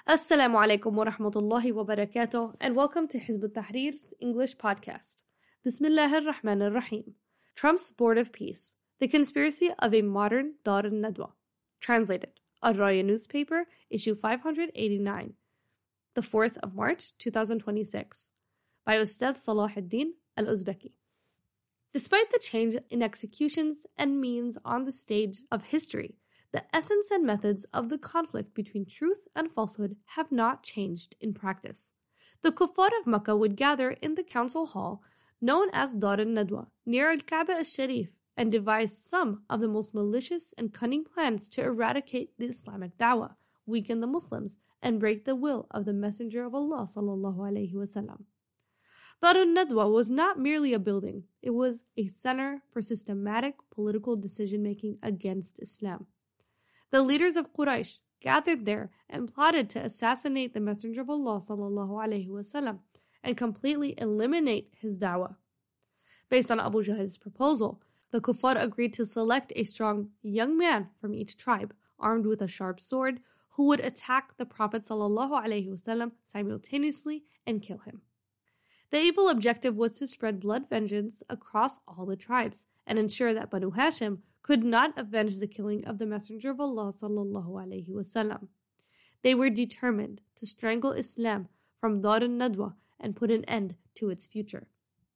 Assalamu alaikum wa rahmatullahi wa barakatuh, and welcome to Hizb ut-Tahrir's English podcast. Bismillah ar-Rahman ar-Rahim. Trump's Board of Peace, the conspiracy of a modern Dar al-Nadwa. Translated, Al-Raya newspaper, issue 589, the 4th of March, 2026, by Ustad Salahuddin al-Uzbeki. Despite the change in executions and means on the stage of history, the essence and methods of the conflict between truth and falsehood have not changed in practice. The kuffar of Makkah would gather in the council hall known as Dar al-Nadwa near Al-Kaaba al-Sharif and devise some of the most malicious and cunning plans to eradicate the Islamic da'wah, weaken the Muslims, and break the will of the Messenger of Allah sallallahu alaihi wasallam. Dar al-Nadwa was not merely a building, it was a center for systematic political decision-making against Islam. The leaders of Quraysh gathered there and plotted to assassinate the Messenger of Allah sallallahu alaihi wasallam and completely eliminate his da'wah. Based on Abu Jahl's proposal, the kuffar agreed to select a strong young man from each tribe, armed with a sharp sword, who would attack the Prophet sallallahu alaihi wasallam simultaneously and kill him. The evil objective was to spread blood vengeance across all the tribes and ensure that Banu Hashim could not avenge the killing of the Messenger of Allah sallallahu alaihi wasallam. They were determined to strangle Islam from Dar al-Nadwa and put an end to its future.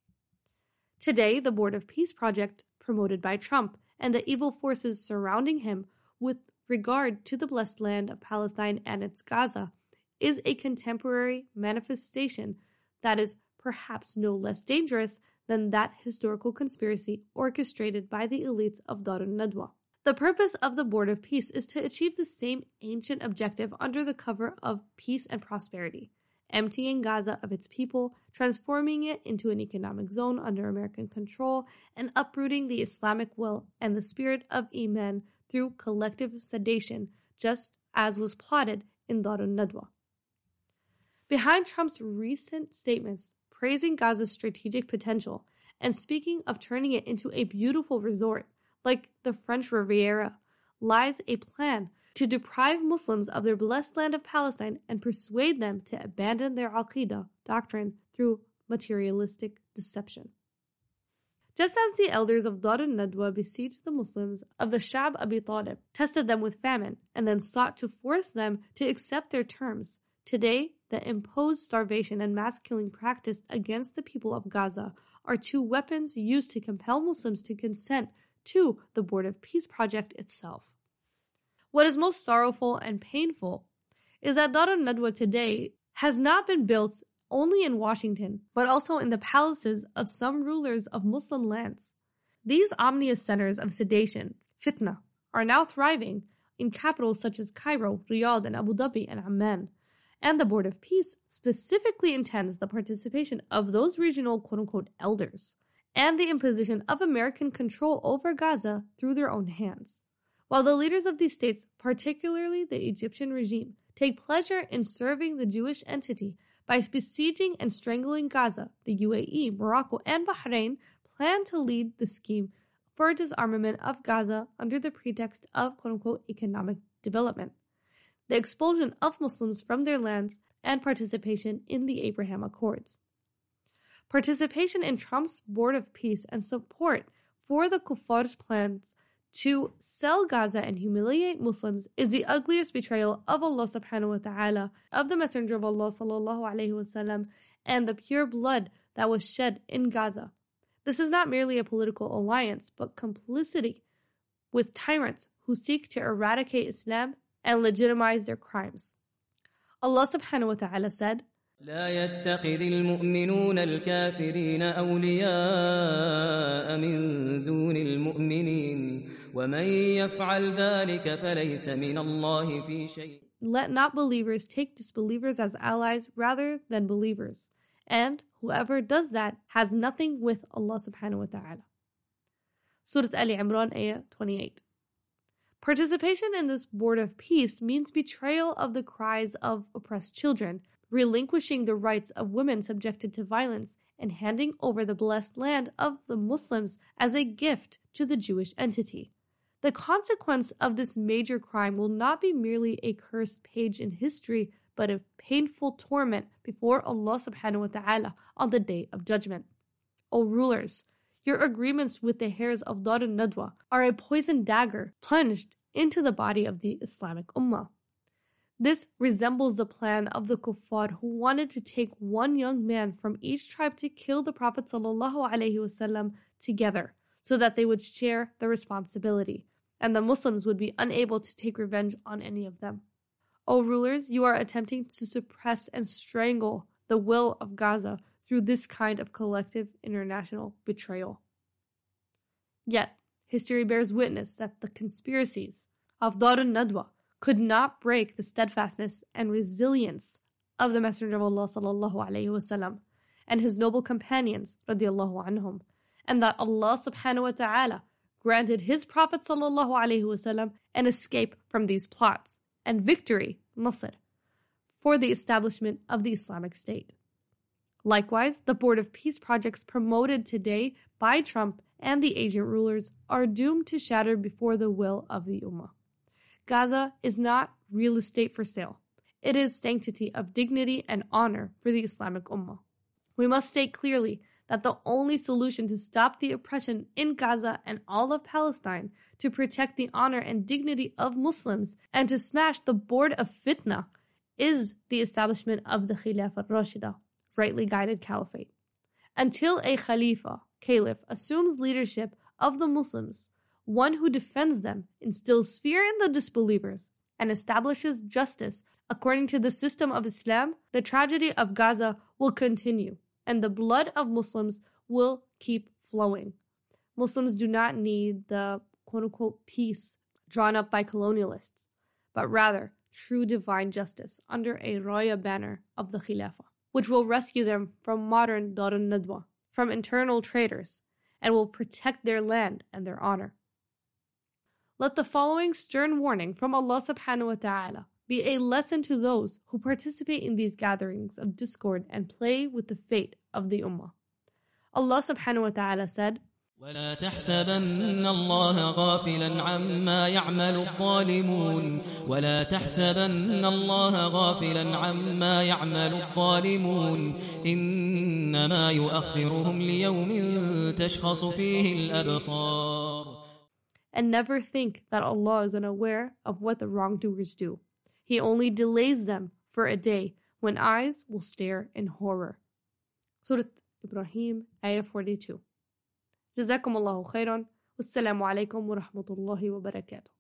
Today, the Board of Peace project, promoted by Trump and the evil forces surrounding him with regard to the blessed land of Palestine and its Gaza, is a contemporary manifestation that is perhaps no less dangerous than that historical conspiracy orchestrated by the elites of Dar al-Nadwa. The purpose of the Board of Peace is to achieve the same ancient objective under the cover of peace and prosperity, emptying Gaza of its people, transforming it into an economic zone under American control, and uprooting the Islamic will and the spirit of Iman through collective sedation, just as was plotted in Dar al-Nadwa. Behind Trump's recent statements praising Gaza's strategic potential and speaking of turning it into a beautiful resort like the French Riviera, lies a plan to deprive Muslims of their blessed land of Palestine and persuade them to abandon their Aqidah doctrine through materialistic deception. Just as the elders of Dar al-Nadwa besieged the Muslims of the Sha'b Abi Talib, tested them with famine, and then sought to force them to accept their terms, today the imposed starvation and mass killing practiced against the people of Gaza are two weapons used to compel Muslims to consent to the Board of Peace project itself. What is most sorrowful and painful is that Dar al-Nadwa today has not been built only in Washington, but also in the palaces of some rulers of Muslim lands. These ominous centers of sedation, fitna, are now thriving in capitals such as Cairo, Riyadh, and Abu Dhabi and Amman. And the Board of Peace specifically intends the participation of those regional quote-unquote elders and the imposition of American control over Gaza through their own hands. While the leaders of these states, particularly the Egyptian regime, take pleasure in serving the Jewish entity by besieging and strangling Gaza, the UAE, Morocco, and Bahrain plan to lead the scheme for disarmament of Gaza under the pretext of quote-unquote economic development, the expulsion of Muslims from their lands, and participation in the Abraham Accords. Participation in Trump's Board of Peace and support for the Kuffar's plans to sell Gaza and humiliate Muslims is the ugliest betrayal of Allah subhanahu wa ta'ala, of the Messenger of Allah sallallahu alaihi wasallam, and the pure blood that was shed in Gaza. This is not merely a political alliance, but complicity with tyrants who seek to eradicate Islam and legitimize their crimes. Allah subhanahu wa ta'ala said, لا يتخذ المؤمنون الكافرين أولياء من دون المؤمنين ومن يفعل ذلك فليس من الله في شيء. Let not believers take disbelievers as allies rather than believers, and whoever does that has nothing with Allah subhanahu wa ta'ala. Surah Ali Imran, ayah 28. Participation in this Board of Peace means betrayal of the cries of oppressed children, relinquishing the rights of women subjected to violence, and handing over the blessed land of the Muslims as a gift to the Jewish entity. The consequence of this major crime will not be merely a cursed page in history, but a painful torment before Allah subhanahu wa ta'ala on the Day of Judgment. O rulers, your agreements with the heirs of Dar al-Nadwa are a poisoned dagger plunged into the body of the Islamic Ummah. This resembles the plan of the kuffar who wanted to take one young man from each tribe to kill the Prophet ﷺ together so that they would share the responsibility, and the Muslims would be unable to take revenge on any of them. O rulers, you are attempting to suppress and strangle the will of Gaza through this kind of collective international betrayal. Yet, history bears witness that the conspiracies of Dar al-Nadwa could not break the steadfastness and resilience of the Messenger of Allah ﷺ and his noble companions radiallahu anhum, and that Allah subhanahu wa ta'ala granted his Prophet ﷺ an escape from these plots and victory, Nasr, for the establishment of the Islamic State. Likewise, the Board of Peace projects promoted today by Trump and the Asian rulers are doomed to shatter before the will of the Ummah. Gaza is not real estate for sale. It is sanctity of dignity and honor for the Islamic Ummah. We must state clearly that the only solution to stop the oppression in Gaza and all of Palestine, to protect the honor and dignity of Muslims, and to smash the board of fitna is the establishment of the Khilafah al-Rashida, rightly guided caliphate. Until a caliph assumes leadership of the Muslims, one who defends them, instills fear in the disbelievers, and establishes justice according to the system of Islam, the tragedy of Gaza will continue, and the blood of Muslims will keep flowing. Muslims do not need the quote-unquote peace drawn up by colonialists, but rather true divine justice under a Raya banner of the Khilafah, which will rescue them from modern Dar al-Nadwa, from internal traitors, and will protect their land and their honor. Let the following stern warning from Allah subhanahu wa ta'ala be a lesson to those who participate in these gatherings of discord and play with the fate of the Ummah. Allah subhanahu wa ta'ala said, ولا تحسبن الله غافلا عما يعمل الظالمون ولا تحسبن الله غافلا عما يعمل الظالمون إنما يؤخرهم ليوم تشخص فيه الأبصار. And never think that Allah is unaware of what the wrongdoers do. He only delays them for a day when eyes will stare in horror. Surah Ibrahim, Ayah 42. جزاكم الله خيرا والسلام عليكم ورحمة الله وبركاته.